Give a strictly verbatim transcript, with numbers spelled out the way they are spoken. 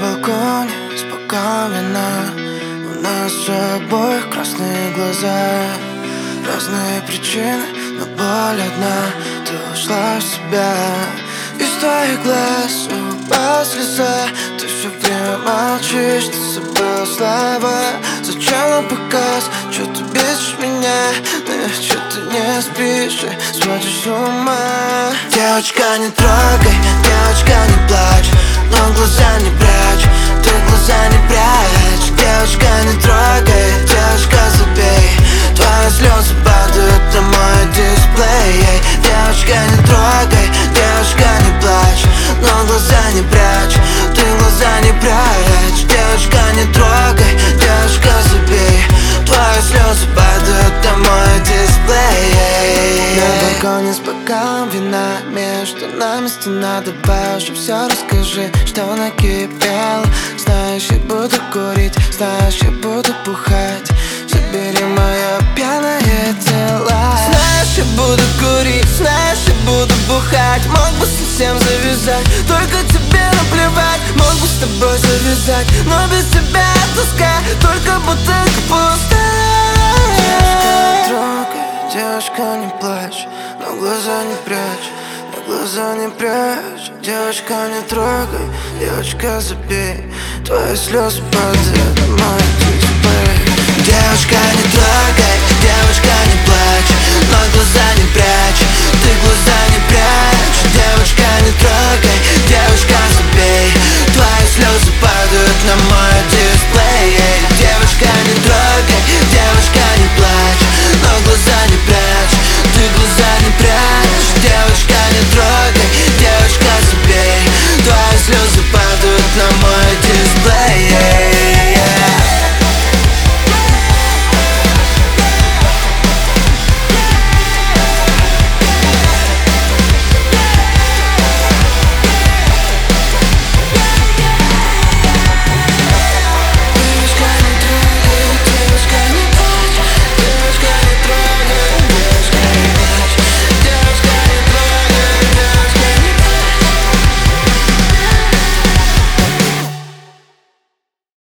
балконе с бокалом вина. У нас у обоих красные глаза. Разные причины, но боль одна. Ты ушла в себя. Из твоих глаз упала слеза. Ты все время молчишь, ты забыла слова. Зачем нам показ? Чё ты бесишь меня? Да чё ты не спишь и смотришь с ума? Девочка, не трогай, девочка, не плачь, но глаза не прячь, ты глаза не прячь. Девочка, не трогай, девочка, забей, твои слезы падают на мой дисплей. Девочка, не трогай, девочка, не плачь, но глаза не прячь, ты глаза не прячь. Девочка, не трогай, девочка, забей, твои слезы падают на мой дисплей. На балконе с бокалом вина, между нами стена. Давай уже все расскажи, что накипело. Знаешь, я буду курить, знаешь, я буду бухать. Забери мое пьяное тело. Знаешь, я буду курить, знаешь, я буду бухать. Мог бы совсем завязать, только тебе наплевать. Мог бы с тобой завязать, но без тебя тоска, только бутылка пустая. Девочка, не трогай, девочка, не плачь, но глаза не прячь, но глаза не прячь. Девочка, не трогай, девочка, забей, твои слезы падают на мой дисплей. Девочка, не трогай, девочка, не плачь, но глаза не прячь, ты глаза не прячь. Девочка, не трогай, девочка, забей, твои слезы падают